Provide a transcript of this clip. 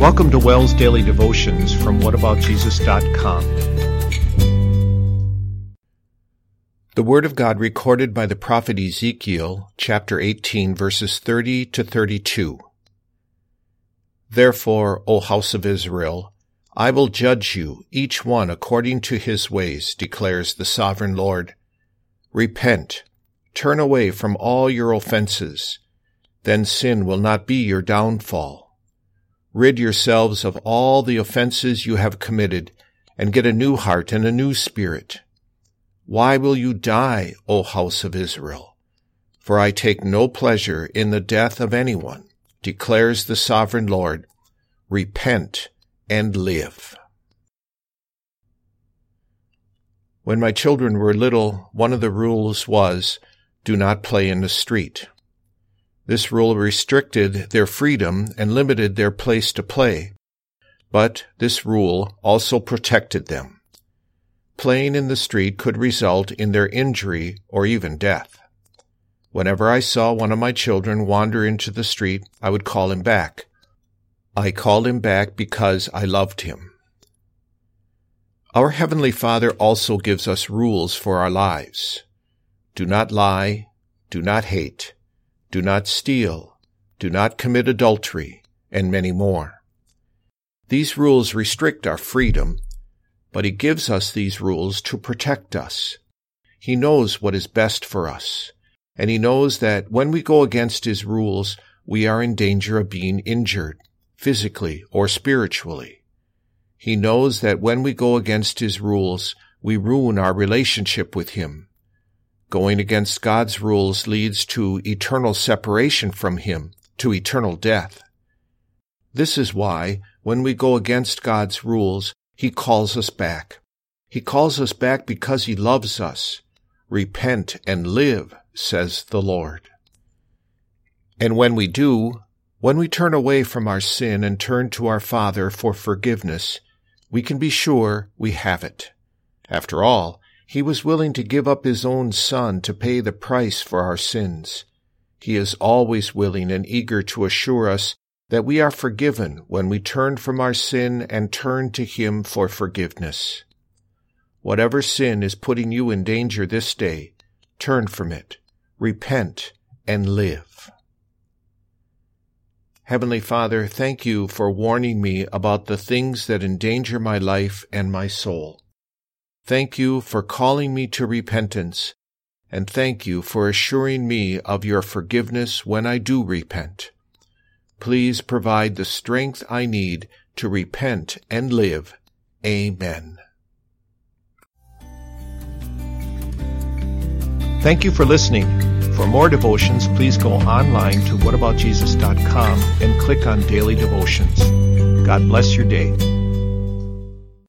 Welcome to Wells Daily Devotions from whataboutjesus.com. The Word of God recorded by the prophet Ezekiel, chapter 18, verses 30 to 32. Therefore, O house of Israel, I will judge you, each one according to his ways, declares the sovereign Lord. Repent, turn away from all your offenses, then sin will not be your downfall. Rid yourselves of all the offenses you have committed, and get a new heart and a new spirit. Why will you die, O house of Israel? For I take no pleasure in the death of anyone, declares the sovereign Lord. Repent and live. When my children were little, one of the rules was, do not play in the street. This rule restricted their freedom and limited their place to play, but this rule also protected them. Playing in the street could result in their injury or even death. Whenever I saw one of my children wander into the street, I would call him back. I called him back because I loved him. Our Heavenly Father also gives us rules for our lives. Do not lie, do not hate, do not steal, do not commit adultery, and many more. These rules restrict our freedom, but He gives us these rules to protect us. He knows what is best for us, and He knows that when we go against His rules, we are in danger of being injured, physically or spiritually. He knows that when we go against His rules, we ruin our relationship with Him. Going against God's rules leads to eternal separation from Him, to eternal death. This is why, when we go against God's rules, He calls us back. He calls us back because He loves us. Repent and live, says the Lord. And when we do, when we turn away from our sin and turn to our Father for forgiveness, we can be sure we have it. After all, He was willing to give up His own Son to pay the price for our sins. He is always willing and eager to assure us that we are forgiven when we turn from our sin and turn to Him for forgiveness. Whatever sin is putting you in danger this day, turn from it, repent, and live. Heavenly Father, thank You for warning me about the things that endanger my life and my soul. Thank You for calling me to repentance, and thank You for assuring me of Your forgiveness when I do repent. Please provide the strength I need to repent and live. Amen. Thank you for listening. For more devotions, please go online to whataboutjesus.com and click on Daily Devotions. God bless your day.